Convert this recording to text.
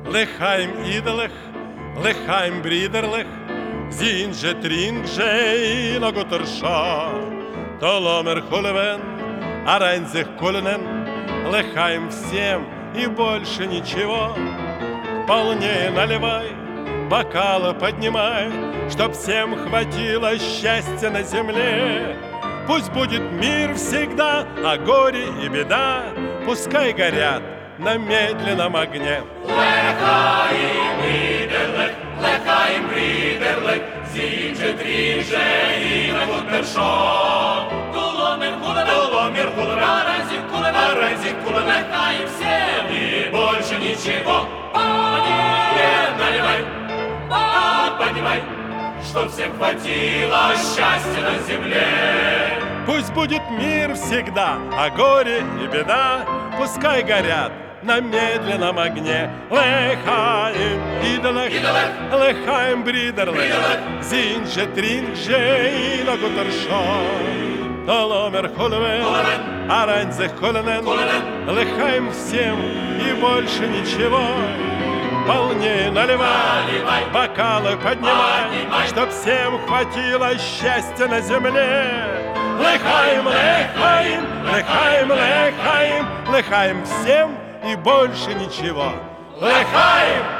лихаєм ідолих, лихаєм брідерлих, зінже трінже і ноготорша, толомер хулевен, аранзих кулинен, лихаем всем и больше ничего. Полнее наливай, бокалы поднимай, чтоб всем хватило счастья на земле. Пусть будет мир всегда, а горе и беда пускай горят на медленном огне. Лихаем идерлих, лихаем брідерлих, зінже трінже і ноготорша, толомер хулевен, аранзих кулинен, лихаем всем и больше ничего. Полнее наливай, поднимай, чтоб всем хватило счастья на земле. Пусть будет мир всегда, а горе и беда пускай горят на медленном огне. Лихаем идолих, лихаем брідерлих, зінже трінже і ноготорша, толомер хулевен, аранзих кулинен, лихаем всем и больше ничего. Полнее наливай, бокалы поднимай, чтоб всем хватило счастья на земле. Лихаем, лихаем, лихаем, лихаем, лихаем всем и больше ничего. Лихаем!